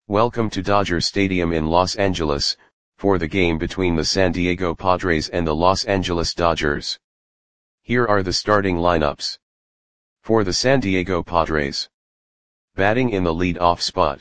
Welcome to Dodger Stadium in Los Angeles, for the game between the San Diego Padres and the Los Angeles Dodgers. Here are the starting lineups. For the San Diego Padres. Batting in the lead-off spot.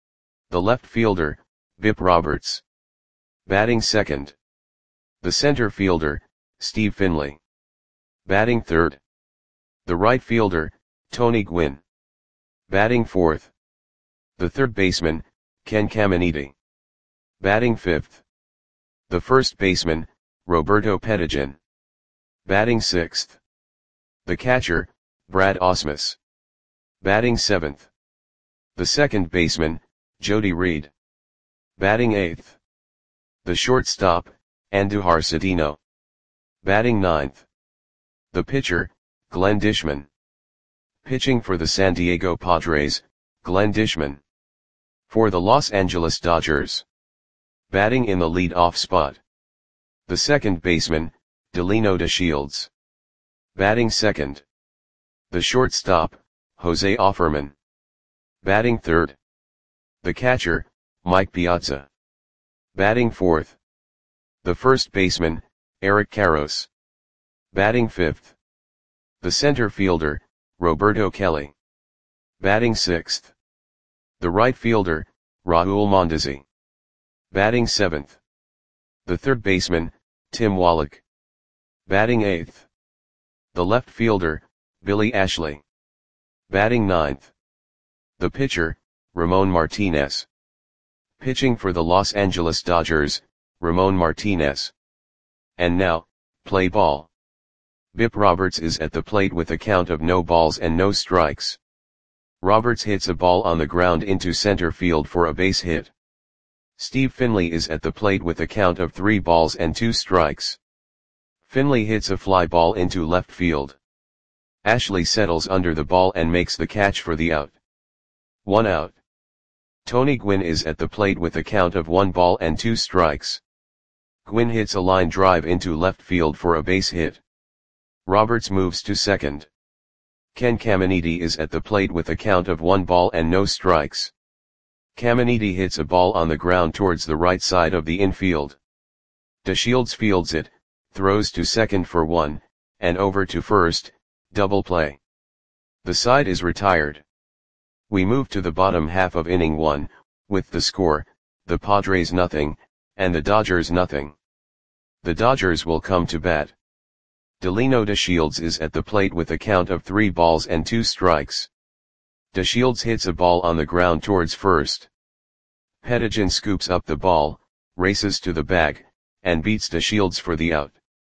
The left fielder, Bip Roberts. Batting second. The center fielder, Steve Finley. Batting third. The right fielder, Tony Gwynn. Batting fourth. The third baseman, Ken Caminiti. Batting fifth. The first baseman, Roberto Pettijohn. Batting sixth. The catcher, Brad Ausmus. Batting seventh. The second baseman, Jody Reed. Batting eighth. The shortstop, Andujar Cedeno. Batting ninth. The pitcher, Glenn Dishman. Pitching for the San Diego Padres, Glenn Dishman. For the Los Angeles Dodgers. Batting in the lead-off spot. The second baseman, Delino DeShields. Batting second. The shortstop, Jose Offerman. Batting third. The catcher, Mike Piazza. Batting fourth. The first baseman, Eric Karros. Batting fifth. The center fielder, Roberto Kelly. Batting sixth. The right fielder, Raul Mondesi. Batting seventh. The third baseman, Tim Wallach. Batting eighth. The left fielder, Billy Ashley. Batting ninth. The pitcher, Ramon Martinez. Pitching for the Los Angeles Dodgers, Ramon Martinez. And now, play ball. Bip Roberts is at the plate with a count of no balls and no strikes. Roberts hits a ball on the ground into center field for a base hit. Steve Finley is at the plate with a count of 3 balls and 2 strikes. Finley hits a fly ball into left field. Ashley settles under the ball and makes the catch for the out. 1 out. Tony Gwynn is at the plate with a count of 1 ball and 2 strikes. Gwynn hits a line drive into left field for a base hit. Roberts moves to second. Ken Caminiti is at the plate with a count of 1 ball and no strikes. Caminiti hits a ball on the ground towards the right side of the infield. DeShields fields it, throws to second for 1, and over to first, double play. The side is retired. We move to the bottom half of inning 1, with the score, the Padres nothing, and the Dodgers nothing. The Dodgers will come to bat. Delino DeShields is at the plate with a count of 3 balls and 2 strikes. DeShields hits a ball on the ground towards first. Pettijohn scoops up the ball, races to the bag, and beats DeShields for the out.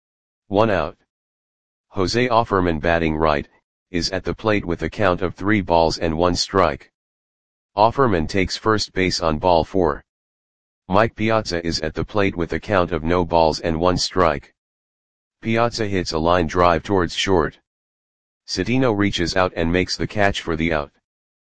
1 out. Jose Offerman, batting right, is at the plate with a count of 3 balls and 1 strike. Offerman takes first base on ball 4. Mike Piazza is at the plate with a count of no balls and 1 strike. Piazza hits a line drive towards short. Cedeno reaches out and makes the catch for the out.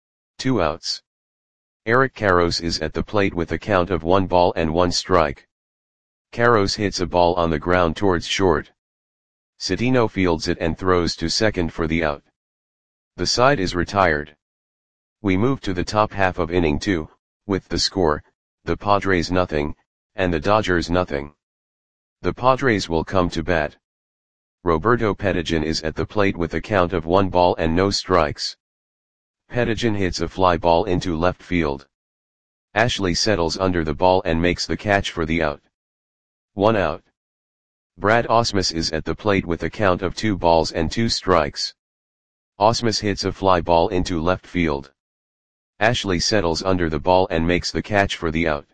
2 outs. Eric Karros is at the plate with a count of 1 ball and 1 strike. Karros hits a ball on the ground towards short. Cedeno fields it and throws to second for the out. The side is retired. We move to the top half of inning 2, with the score, the Padres nothing, and the Dodgers nothing. The Padres will come to bat. Roberto Pettijohn is at the plate with a count of 1 ball and no strikes. Pettijohn hits a fly ball into left field. Ashley settles under the ball and makes the catch for the out. 1 out. Brad Ausmus is at the plate with a count of 2 balls and 2 strikes. Ausmus hits a fly ball into left field. Ashley settles under the ball and makes the catch for the out.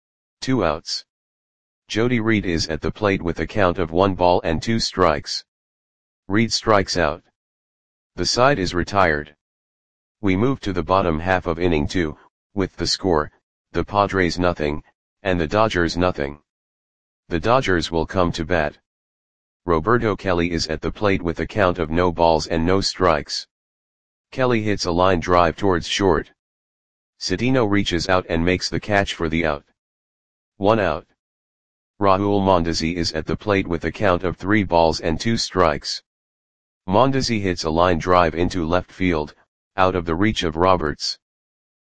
2 outs. Jody Reed is at the plate with a count of 1 ball and 2 strikes. Reed strikes out. The side is retired. We move to the bottom half of inning 2, with the score, the Padres nothing, and the Dodgers nothing. The Dodgers will come to bat. Roberto Kelly is at the plate with a count of no balls and no strikes. Kelly hits a line drive towards short. Cedeno reaches out and makes the catch for the out. 1 out. Raul Mondesi is at the plate with a count of 3 balls and 2 strikes. Mondesi hits a line drive into left field, out of the reach of Roberts.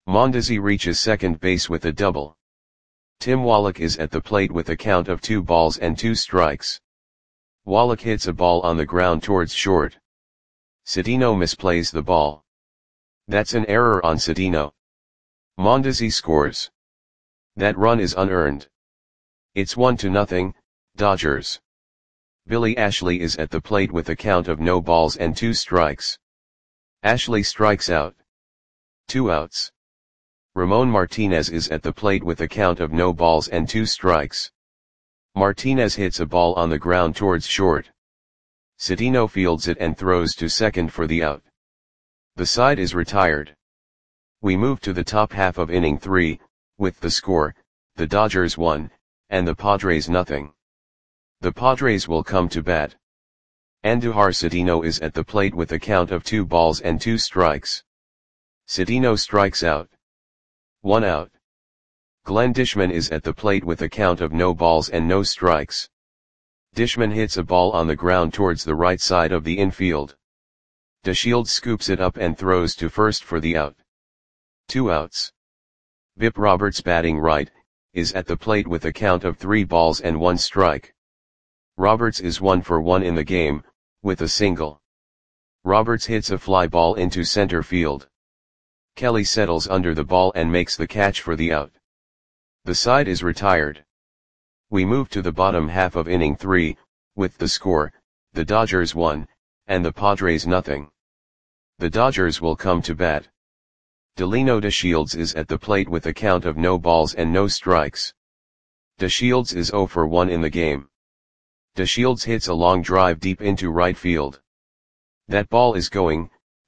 Mondesi reaches second base with a double. Tim Wallach is at the plate with a count of 2 balls and 2 strikes. Wallach hits a ball on the ground towards short. Cedeno misplays the ball. That's an error on Cedeno. Mondesi scores. That run is unearned. It's 1-0, Dodgers. Billy Ashley is at the plate with a count of no balls and 2 strikes. Ashley strikes out. 2 outs. Ramon Martinez is at the plate with a count of no balls and 2 strikes. Martinez hits a ball on the ground towards short. Cedeno fields it and throws to second for the out. The side is retired. We move to the top half of inning 3, with the score, the Dodgers 1, and the Padres nothing. The Padres will come to bat. Andujar Cedeno is at the plate with a count of 2 balls and 2 strikes. Cedeno strikes out. 1 out. Glenn Dishman is at the plate with a count of no balls and no strikes. Dishman hits a ball on the ground towards the right side of the infield. DeShields scoops it up and throws to first for the out. 2 outs. Bip Roberts, batting right, is at the plate with a count of 3 balls and 1 strike. Roberts is 1 for 1 in the game, with a single. Roberts hits a fly ball into center field. Kelly settles under the ball and makes the catch for the out. The side is retired. We move to the bottom half of inning 3, with the score, the Dodgers 1, and the Padres nothing. The Dodgers will come to bat. Delino DeShields is at the plate with a count of no balls and no strikes. DeShields is 0 for 1 in the game. DeShields hits a long drive deep into right field. That ball is gone.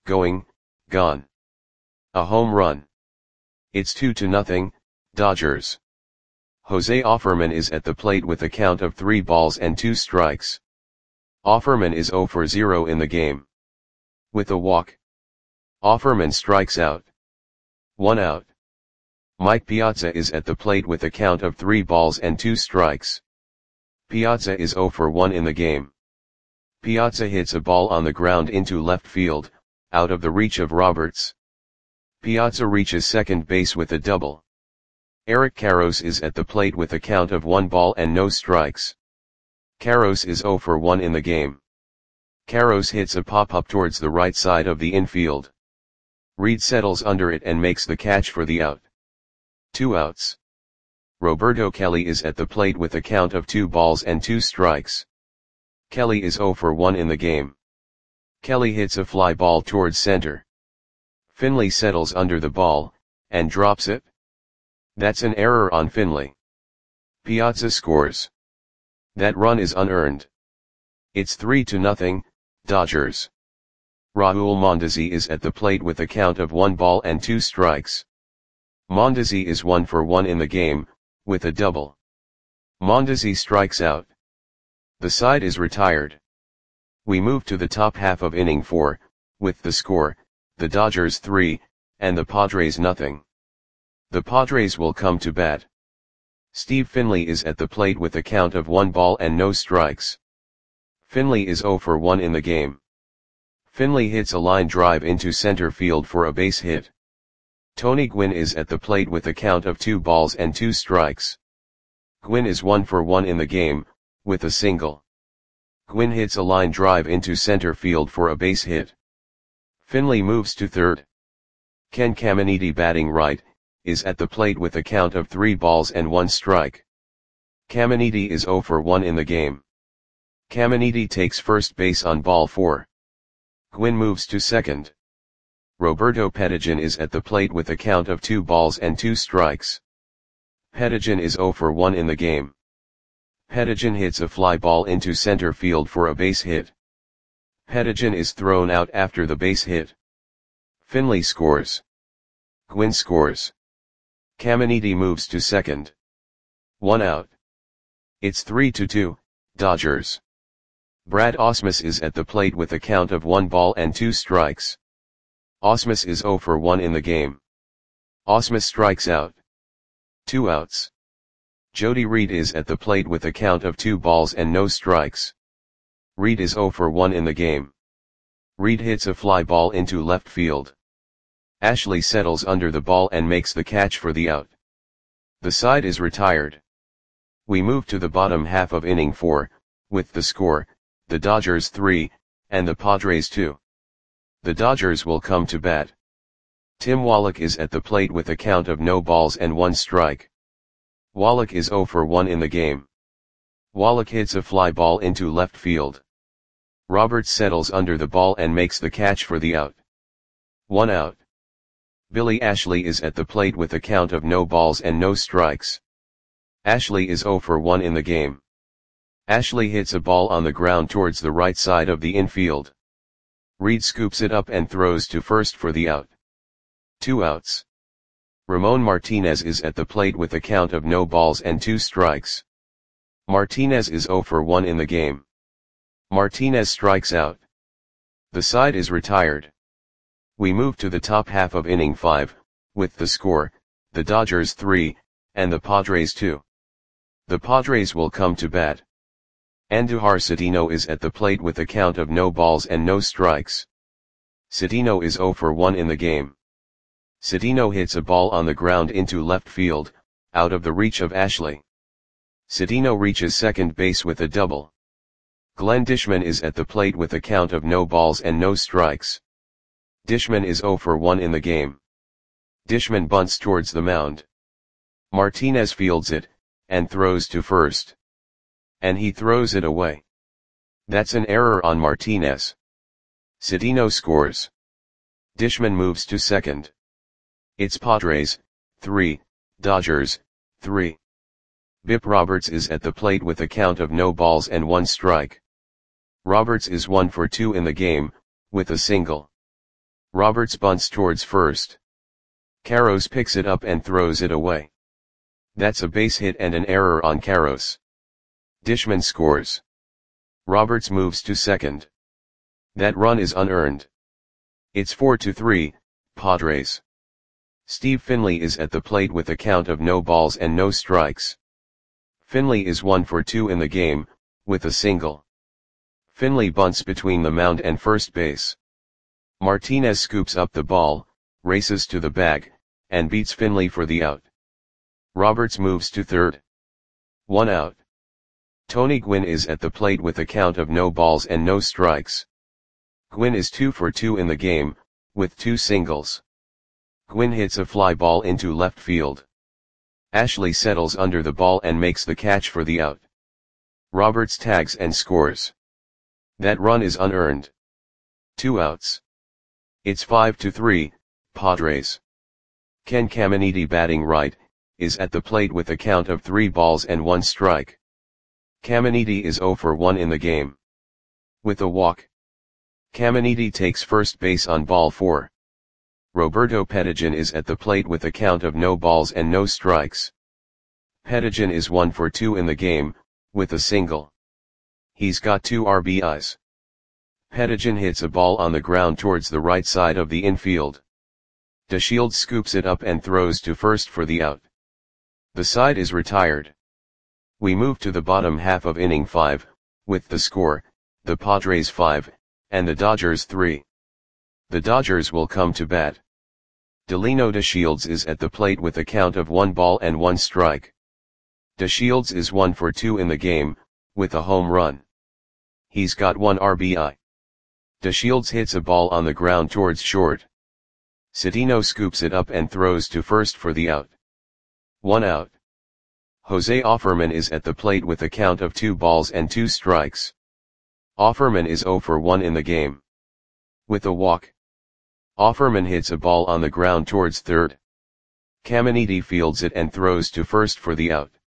A home run. It's 2-0, Dodgers. Jose Offerman is at the plate with a count of 3 balls and 2 strikes. Offerman is 0 for 0 in the game. With a walk. Offerman strikes out. 1 out. Mike Piazza is at the plate with a count of 3 balls and 2 strikes. Piazza is 0 for 1 in the game. Piazza hits a ball on the ground into left field, out of the reach of Roberts. Piazza reaches second base with a double. Eric Karros is at the plate with a count of 1 ball and no strikes. Karros is 0 for 1 in the game. Karros hits a pop-up towards the right side of the infield. Reed settles under it and makes the catch for the out. 2 outs. Roberto Kelly is at the plate with a count of 2 balls and 2 strikes. Kelly is 0 for 1 in the game. Kelly hits a fly ball towards center. Finley settles under the ball, and drops it. That's an error on Finley. Piazza scores. That run is unearned. It's 3-0, Dodgers. Raul Mondesi is at the plate with a count of 1 ball and 2 strikes. Mondesi is 1 for 1 in the game, with a double. Mondesi strikes out. The side is retired. We move to the top half of inning 4, with the score, the Dodgers 3, and the Padres nothing. The Padres will come to bat. Steve Finley is at the plate with a count of 1 ball and no strikes. Finley is 0 for 1 in the game. Finley hits a line drive into center field for a base hit. Tony Gwynn is at the plate with a count of 2 balls and 2 strikes. Gwynn is 1 for 1 in the game, with a single. Gwynn hits a line drive into center field for a base hit. Finley moves to third. Ken Caminiti, batting right, is at the plate with a count of 3 balls and 1 strike. Caminiti is 0 for 1 in the game. Caminiti takes first base on ball 4. Gwynn moves to second. Roberto Pettigian is at the plate with a count of 2 balls and 2 strikes. Pettigian is 0 for 1 in the game. Pettigian hits a fly ball into center field for a base hit. Pettigian is thrown out after the base hit. Finley scores. Gwynn scores. Caminiti moves to second. 1 out. It's 3-2, Dodgers. Brad Ausmus is at the plate with a count of 1 ball and 2 strikes. Ausmus is 0 for 1 in the game. Ausmus strikes out. 2 outs. Jody Reed is at the plate with a count of 2 balls and no strikes. Reed is 0 for 1 in the game. Reed hits a fly ball into left field. Ashley settles under the ball and makes the catch for the out. The side is retired. We move to the bottom half of inning 4, with the score, the Dodgers 3, and the Padres 2. The Dodgers will come to bat. Tim Wallach is at the plate with a count of no balls and 1 strike. Wallach is 0 for 1 in the game. Wallach hits a fly ball into left field. Roberts settles under the ball and makes the catch for the out. 1 out. Billy Ashley is at the plate with a count of no balls and no strikes. Ashley is 0 for 1 in the game. Ashley hits a ball on the ground towards the right side of the infield. Reed scoops it up and throws to first for the out. 2 outs. Ramon Martinez is at the plate with a count of no balls and 2 strikes. Martinez is 0 for 1 in the game. Martinez strikes out. The side is retired. We move to the top half of inning 5, with the score, the Dodgers 3, and the Padres 2. The Padres will come to bat. Andujar Cedeno is at the plate with a count of no balls and no strikes. Cedeno is 0 for 1 in the game. Cedeno hits a ball on the ground into left field, out of the reach of Ashley. Cedeno reaches second base with a double. Glenn Dishman is at the plate with a count of no balls and no strikes. Dishman is 0 for 1 in the game. Dishman bunts towards the mound. Martinez fields it, and throws to first. And he throws it away. That's an error on Martinez. Cedeno scores. Dishman moves to second. It's Padres, 3, Dodgers, 3. Bip Roberts is at the plate with a count of no balls and 1 strike. Roberts is 1 for 2 in the game, with a single. Roberts bunts towards first. Karros picks it up and throws it away. That's a base hit and an error on Karros. Dishman scores. Roberts moves to second. That run is unearned. It's 4-3, Padres. Steve Finley is at the plate with a count of no balls and no strikes. Finley is 1 for 2 in the game, with a single. Finley bunts between the mound and first base. Martinez scoops up the ball, races to the bag, and beats Finley for the out. Roberts moves to third. 1 out. Tony Gwynn is at the plate with a count of no balls and no strikes. Gwynn is 2 for 2 in the game, with 2 singles. Gwynn hits a fly ball into left field. Ashley settles under the ball and makes the catch for the out. Roberts tags and scores. That run is unearned. 2 outs. It's 5-3, Padres. Ken Caminiti, batting right, is at the plate with a count of 3 balls and 1 strike. Caminiti is 0 for 1 in the game. With a walk. Caminiti takes first base on ball 4. Roberto Pettigian is at the plate with a count of no balls and no strikes. Pettigian is 1 for 2 in the game, with a single. He's got 2 RBIs. Pettigian hits a ball on the ground towards the right side of the infield. DeShields scoops it up and throws to first for the out. The side is retired. We move to the bottom half of inning 5, with the score, the Padres 5, and the Dodgers 3. The Dodgers will come to bat. Delino DeShields is at the plate with a count of 1 ball and 1 strike. DeShields is 1 for 2 in the game, with a home run. He's got 1 RBI. DeShields hits a ball on the ground towards short. Cedeno scoops it up and throws to first for the out. 1 out. Jose Offerman is at the plate with a count of 2 balls and 2 strikes. Offerman is 0 for 1 in the game. With a walk. Offerman hits a ball on the ground towards third. Caminiti fields it and throws to first for the out.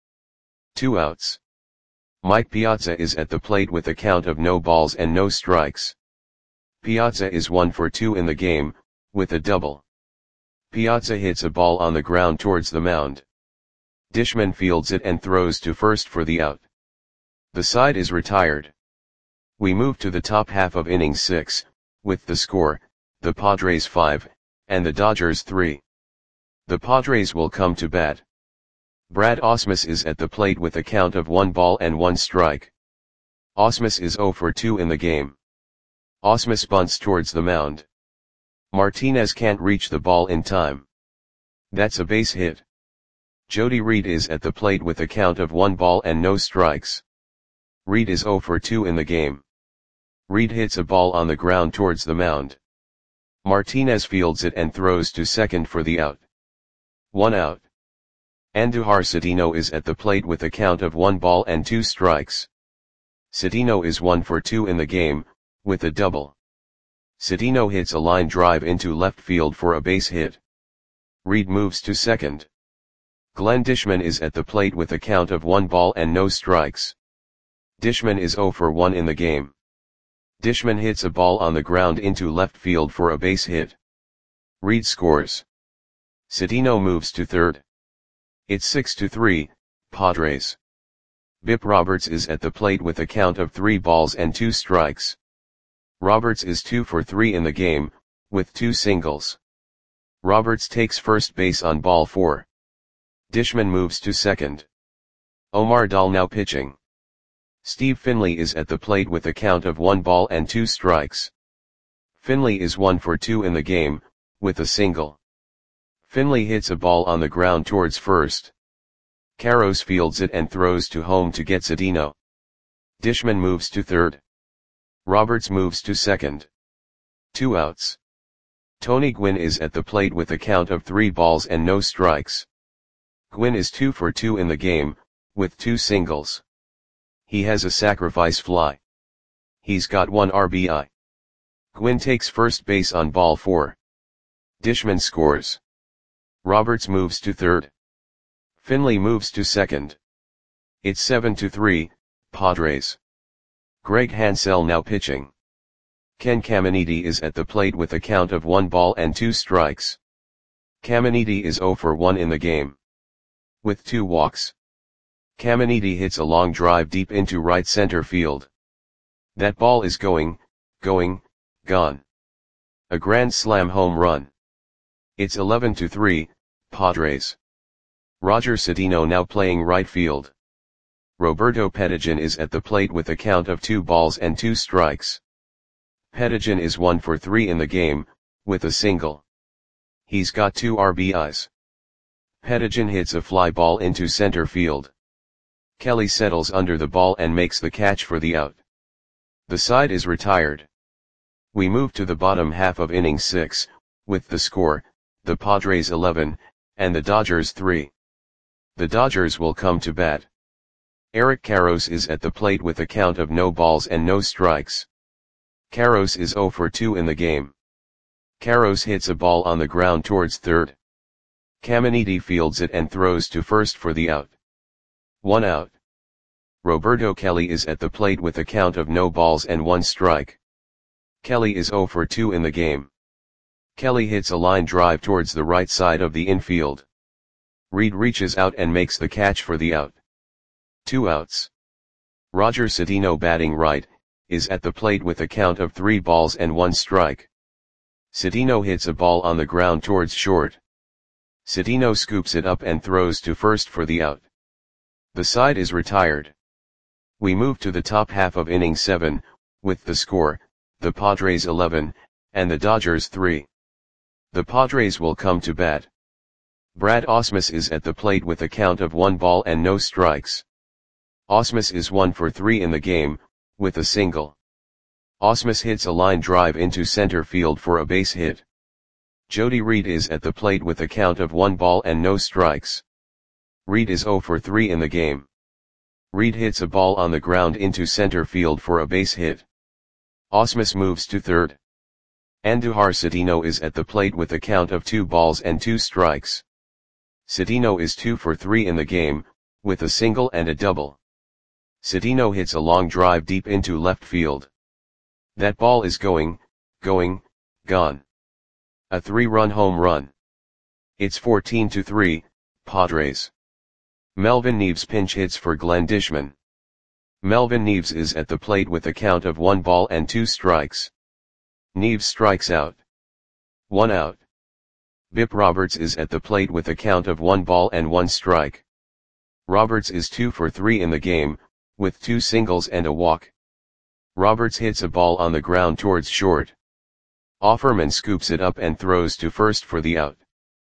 2 outs. Mike Piazza is at the plate with a count of no balls and no strikes. Piazza is 1 for 2 in the game, with a double. Piazza hits a ball on the ground towards the mound. Dishman fields it and throws to first for the out. The side is retired. We move to the top half of inning 6, with the score, the Padres 5, and the Dodgers 3. The Padres will come to bat. Brad Ausmus is at the plate with a count of 1 ball and 1 strike. Ausmus is 0 for 2 in the game. Ausmus bunts towards the mound. Martinez can't reach the ball in time. That's a base hit. Jody Reed is at the plate with a count of 1 ball and no strikes. Reed is 0 for 2 in the game. Reed hits a ball on the ground towards the mound. Martinez fields it and throws to second for the out. 1 out. Andujar Cedeno is at the plate with a count of 1 ball and 2 strikes. Cedeno is 1 for 2 in the game, with a double. Cedeno hits a line drive into left field for a base hit. Reed moves to second. Glenn Dishman is at the plate with a count of 1 ball and no strikes. Dishman is 0 for 1 in the game. Dishman hits a ball on the ground into left field for a base hit. Reed scores. Cedeno moves to third. It's 6-3, Padres. Bip Roberts is at the plate with a count of 3 balls and 2 strikes. Roberts is 2 for 3 in the game, with 2 singles. Roberts takes first base on ball 4. Dishman moves to second. Omar Dahl now pitching. Steve Finley is at the plate with a count of 1 ball and 2 strikes. Finley is 1 for 2 in the game, with a single. Finley hits a ball on the ground towards first. Karros fields it and throws to home to get Cedeno. Dishman moves to third. Roberts moves to second. 2 outs. Tony Gwynn is at the plate with a count of 3 balls and no strikes. Gwynn is 2 for 2 in the game, with 2 singles. He has a sacrifice fly. He's got 1 RBI. Gwynn takes first base on ball 4. Dishman scores. Roberts moves to third. Finley moves to second. It's 7-3, Padres. Greg Hansell now pitching. Ken Caminiti is at the plate with a count of 1 ball and 2 strikes. Caminiti is 0 for 1 in the game. With 2 walks. Caminiti hits a long drive deep into right center field. That ball is going, gone. A grand slam home run. It's 11-3, Padres. Roger Cedeno now playing right field. Roberto Pettigian is at the plate with a count of 2 balls and 2 strikes. Pettigian is 1 for 3 in the game, with a single. He's got 2 RBIs. Pettigian hits a fly ball into center field. Kelly settles under the ball and makes the catch for the out. The side is retired. We move to the bottom half of inning 6, with the score, the Padres 11, and the Dodgers 3. The Dodgers will come to bat. Eric Karros is at the plate with a count of no balls and no strikes. Karros is 0 for 2 in the game. Karros hits a ball on the ground towards third. Caminiti fields it and throws to first for the out. 1 out. Roberto Kelly is at the plate with a count of no balls and 1 strike. Kelly is 0 for 2 in the game. Kelly hits a line drive towards the right side of the infield. Reed reaches out and makes the catch for the out. 2 outs. Roger Cedeno batting right, is at the plate with a count of 3 balls and 1 strike. Cedeno hits a ball on the ground towards short. Cedeno scoops it up and throws to first for the out. The side is retired. We move to the top half of inning 7, with the score, the Padres 11, and the Dodgers 3. The Padres will come to bat. Brad Ausmus is at the plate with a count of 1 ball and no strikes. Ausmus is 1 for 3 in the game, with a single. Ausmus hits a line drive into center field for a base hit. Jody Reed is at the plate with a count of 1 ball and no strikes. Reed is 0 for 3 in the game. Reed hits a ball on the ground into center field for a base hit. Ausmus moves to third. Andujar Cedeno is at the plate with a count of 2 balls and 2 strikes. Cedeno is 2 for 3 in the game, with a single and a double. Cedeno hits a long drive deep into left field. That ball is going, gone. A 3-run home run. It's 14-3, Padres. Melvin Neves pinch hits for Glenn Dishman. Melvin Neves is at the plate with a count of 1 ball and 2 strikes. Neves strikes out. 1 out. Bip Roberts is at the plate with a count of 1 ball and 1 strike. Roberts is 2 for 3 in the game, with 2 singles and a walk. Roberts hits a ball on the ground towards short. Offerman scoops it up and throws to first for the out.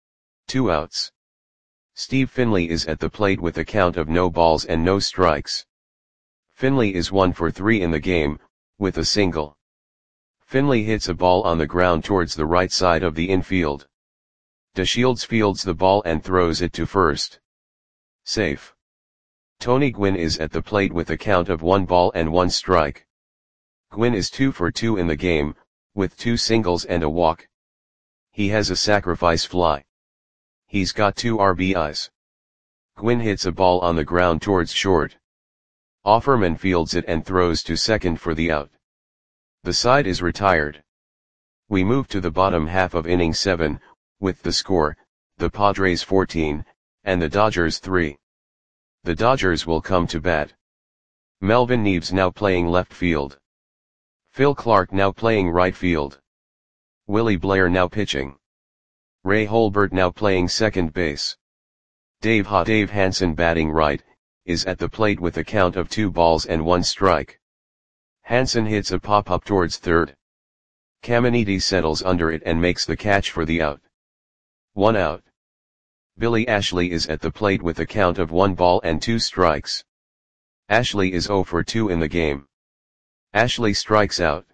2 outs. Steve Finley is at the plate with a count of no balls and no strikes. Finley is 1 for 3 in the game, with a single. Finley hits a ball on the ground towards the right side of the infield. DeShields fields the ball and throws it to first. Safe. Tony Gwynn is at the plate with a count of 1 ball and 1 strike. Gwynn is 2 for 2 in the game, with 2 singles and a walk. He has a sacrifice fly. He's got 2 RBIs. Gwynn hits a ball on the ground towards short. Offerman fields it and throws to second for the out. The side is retired. We move to the bottom half of inning 7, with the score, the Padres 14, and the Dodgers 3. The Dodgers will come to bat. Melvin Neves now playing left field. Phil Clark now playing right field. Willie Blair now pitching. Ray Holbert now playing second base. Dave Hansen batting right, is at the plate with a count of 2 balls and 1 strike. Hansen hits a pop-up towards third. Caminiti settles under it and makes the catch for the out. 1 out. Billy Ashley is at the plate with a count of 1 ball and 2 strikes. Ashley is 0 for 2 in the game. Ashley strikes out.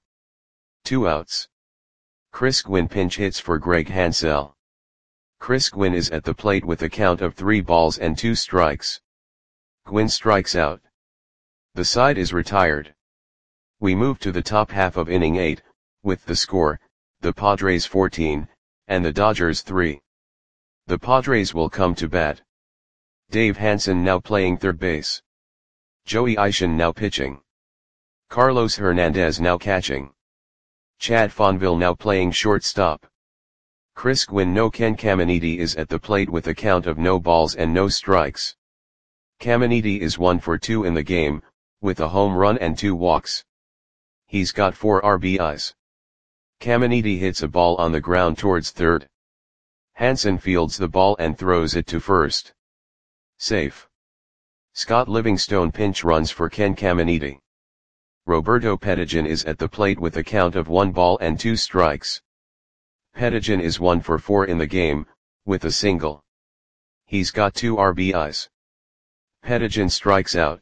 2 outs. Chris Gwynn pinch hits for Greg Hansel. Chris Gwynn is at the plate with a count of 3 balls and 2 strikes. Gwynn strikes out. The side is retired. We move to the top half of inning 8, with the score, the Padres 14, and the Dodgers 3. The Padres will come to bat. Dave Hansen now playing third base. Joey Ishii now pitching. Carlos Hernandez now catching. Chad Fonville now playing shortstop. Chris Gwynn no Ken Caminiti is at the plate with a count of no balls and no strikes. Caminiti is 1 for 2 in the game, with a home run and 2 walks. He's got 4 RBIs. Caminiti hits a ball on the ground towards third. Hansen fields the ball and throws it to first. Safe. Scott Livingstone pinch runs for Ken Caminiti. Roberto Pettigian is at the plate with a count of 1 ball and 2 strikes. Pettigian is 1 for 4 in the game, with a single. He's got 2 RBIs. Pettigian strikes out.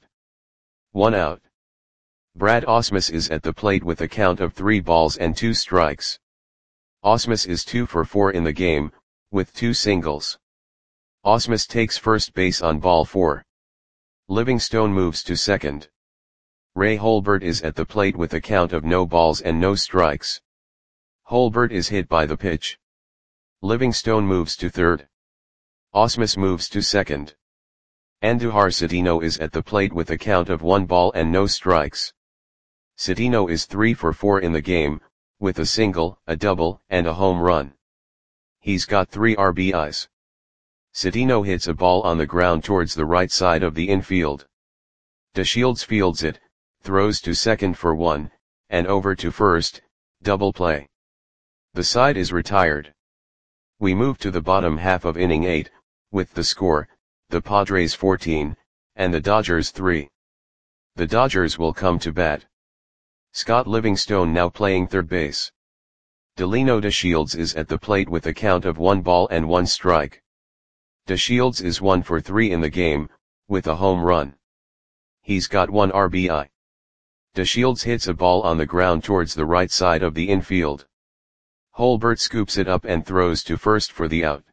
1 out. Brad Ausmus is at the plate with a count of 3 balls and 2 strikes. Ausmus is 2 for 4 in the game, with 2 singles. Ausmus takes first base on ball 4. Livingstone moves to second. Ray Holbert is at the plate with a count of no balls and no strikes. Holbert is hit by the pitch. Livingstone moves to third. Ausmus moves to second. Andujar Citino is at the plate with a count of 1 ball and no strikes. Citino is 3 for 4 in the game, with a single, a double, and a home run. He's got 3 RBIs. Citino hits a ball on the ground towards the right side of the infield. DeShields fields it, throws to second for 1, and over to first, double play. The side is retired. We move to the bottom half of inning 8, with the score, the Padres 14, and the Dodgers 3. The Dodgers will come to bat. Scott Livingstone now playing third base. Delino DeShields is at the plate with a count of 1 ball and 1 strike. DeShields is 1 for 3 in the game, with a home run. He's got 1 RBI. DeShields hits a ball on the ground towards the right side of the infield. Holbert scoops it up and throws to first for the out.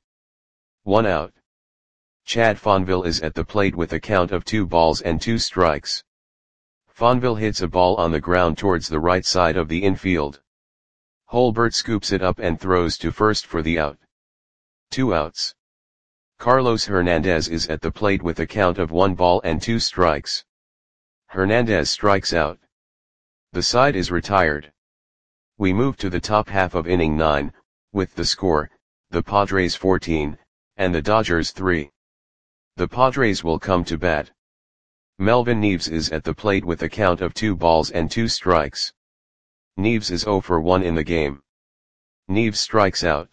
1 out. Chad Fonville is at the plate with a count of 2 balls and 2 strikes. Fonville hits a ball on the ground towards the right side of the infield. Holbert scoops it up and throws to first for the out. 2 outs. Carlos Hernandez is at the plate with a count of 1 ball and 2 strikes. Hernandez strikes out. The side is retired. We move to the top half of inning 9, with the score, the Padres 14, and the Dodgers 3. The Padres will come to bat. Melvin Neves is at the plate with a count of 2 balls and 2 strikes. Neves is 0 for 1 in the game. Neves strikes out.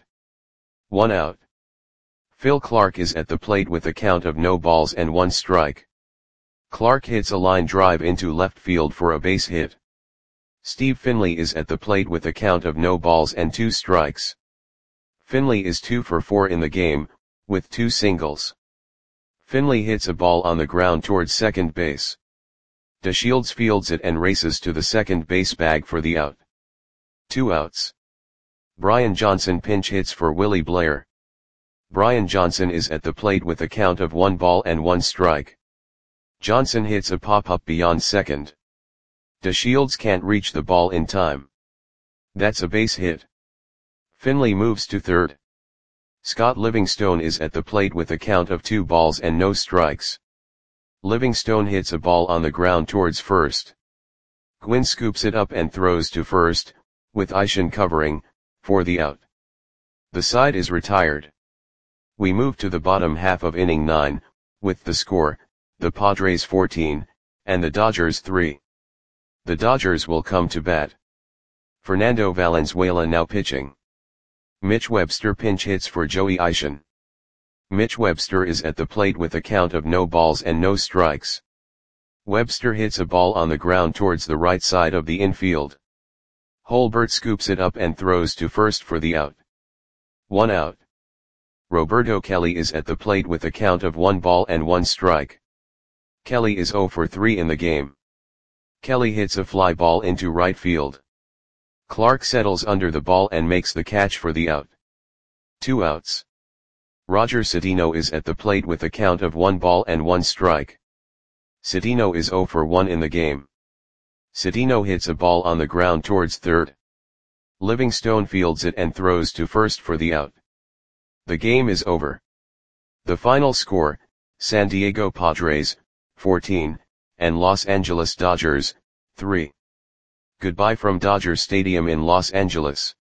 1 out. Phil Clark is at the plate with a count of no balls and 1 strike. Clark hits a line drive into left field for a base hit. Steve Finley is at the plate with a count of no balls and 2 strikes. Finley is 2 for 4 in the game, with 2 singles. Finley hits a ball on the ground towards second base. DeShields fields it and races to the second base bag for the out. 2 outs. Brian Johnson pinch hits for Willie Blair. Brian Johnson is at the plate with a count of 1 ball and 1 strike. Johnson hits a pop-up beyond second. DeShields can't reach the ball in time. That's a base hit. Finley moves to third. Scott Livingstone is at the plate with a count of 2 balls and no strikes. Livingstone hits a ball on the ground towards first. Gwynn scoops it up and throws to first, with Ishan covering, for the out. The side is retired. We move to the bottom half of inning 9, with the score, the Padres 14, and the Dodgers 3. The Dodgers will come to bat. Fernando Valenzuela now pitching. Mitch Webster pinch hits for Joey Ishan. Mitch Webster is at the plate with a count of no balls and no strikes. Webster hits a ball on the ground towards the right side of the infield. Holbert scoops it up and throws to first for the out. 1 out. Roberto Kelly is at the plate with a count of 1 ball and 1 strike. Kelly is 0 for 3 in the game. Kelly hits a fly ball into right field. Clark settles under the ball and makes the catch for the out. 2 outs. Roger Cedeno is at the plate with a count of 1 ball and 1 strike. Cedeno is 0 for 1 in the game. Cedeno hits a ball on the ground towards third. Livingstone fields it and throws to first for the out. The game is over. The final score, San Diego Padres, 14, and Los Angeles Dodgers, 3. Goodbye from Dodger Stadium in Los Angeles.